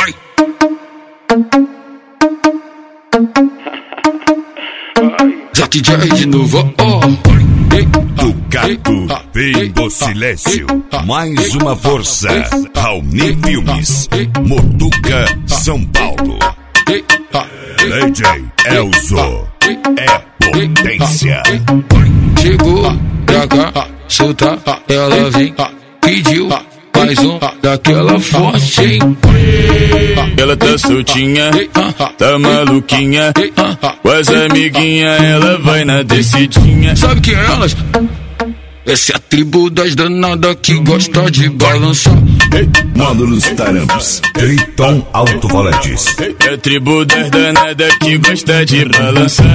Vai! Zack J de novo, ó. Tucato vem do silêncio. Mais uma força. Raoni Filmes. Motuca, São Paulo. DJ Elzo. É potência. Chegou pra cá, solta, ela vem. Pediu mais um daquela forte, hein? Ela tá soltinha, tá maluquinha. Com as amiguinhas ela vai na descidinha. Sabe quem é elas? Essa é a tribo das danadas que gosta de balançar. Módulos Taramps, Triton Alto-Falantes. É a tribo das danadas que gosta de balançar.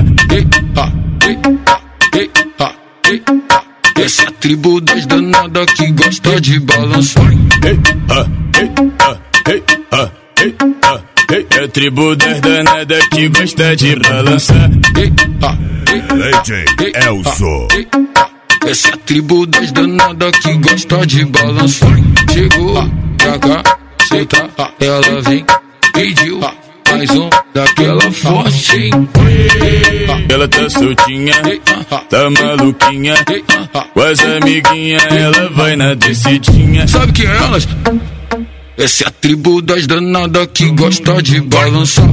Essa é a tribo das danadas que gosta de balançar. É a tribo das danadas que gosta de balançar. DJ Elzo. Essa é a tribo das danadas que gosta de balançar. Chegou pra cá, solta, ela vem. Pediu mais um daquela forte, hein? Ela tá soltinha, tá maluquinha. Com as amiguinhas ela vai na descidinha. Sabe quem é elas? Essa é a tribo das danadas que gosta de balançar.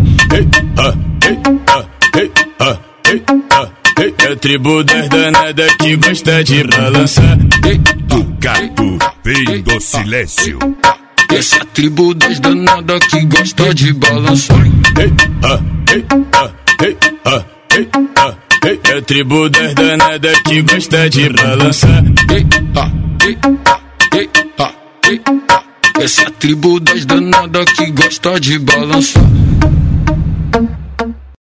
É a tribo das danadas que gosta de balançar. Tucato vem do silêncio. Essa é a tribo das danadas que gosta de balançar. É a tribo das danadas que gosta de balançar. Essa é a tribo das danadas que gosta de balançar.